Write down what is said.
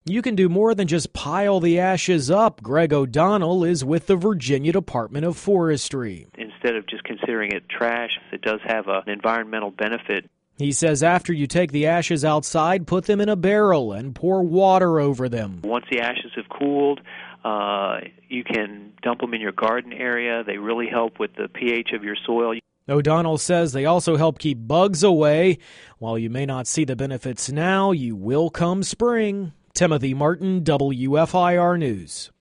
You can do more than just pile the ashes up. Greg O'Donnell is with the Virginia Department of Forestry. Instead of just considering it trash, it does have an environmental benefit. He says after you take the ashes outside, put them in a barrel and pour water over them. Once the ashes have cooled, you can dump them in your garden area. They really help with the pH of your soil. O'Donnell says they also help keep bugs away. While you may not see the benefits now, you will come spring. Timothy Martin, WFIR News.